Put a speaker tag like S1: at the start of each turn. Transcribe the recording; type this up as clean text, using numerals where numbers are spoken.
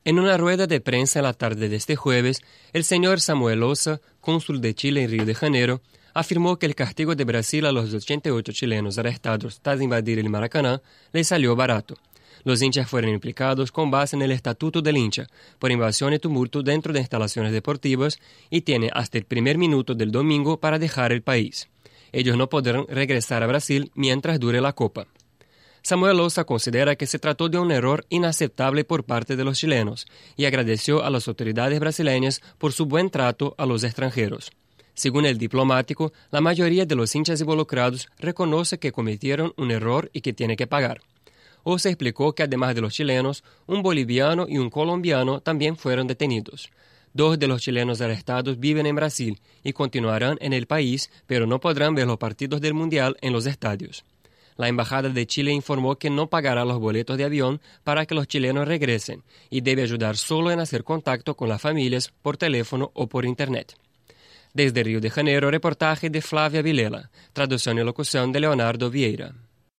S1: En una rueda de prensa en la tarde de este jueves, el señor Samuel Ossa, cónsul de Chile en Río de Janeiro, afirmó que el castigo de Brasil a los 88 chilenos arrestados tras invadir el Maracaná les salió barato. Los hinchas fueron implicados con base en el Estatuto del Hincha por invasión y tumulto dentro de instalaciones deportivas y tienen hasta el primer minuto del domingo para dejar el país. Ellos no podrán regresar a Brasil mientras dure la Copa. Samuel Ossa considera que se trató de un error inaceptable por parte de los chilenos y agradeció a las autoridades brasileñas por su buen trato a los extranjeros. Según el diplomático, la mayoría de los hinchas involucrados reconoce que cometieron un error y que tiene que pagar. Ossa explicó que además de los chilenos, un boliviano y un colombiano también fueron detenidos. 2 de los chilenos arrestados viven en Brasil y continuarán en el país, pero no podrán ver los partidos del Mundial en los estadios. La Embajada de Chile informó que no pagará los boletos de avión para que los chilenos regresen y debe ayudar solo en hacer contacto con las familias por teléfono o por Internet. Desde Río de Janeiro, reportaje de Flávia Vilela, traducción y locución de Leonardo Vieira.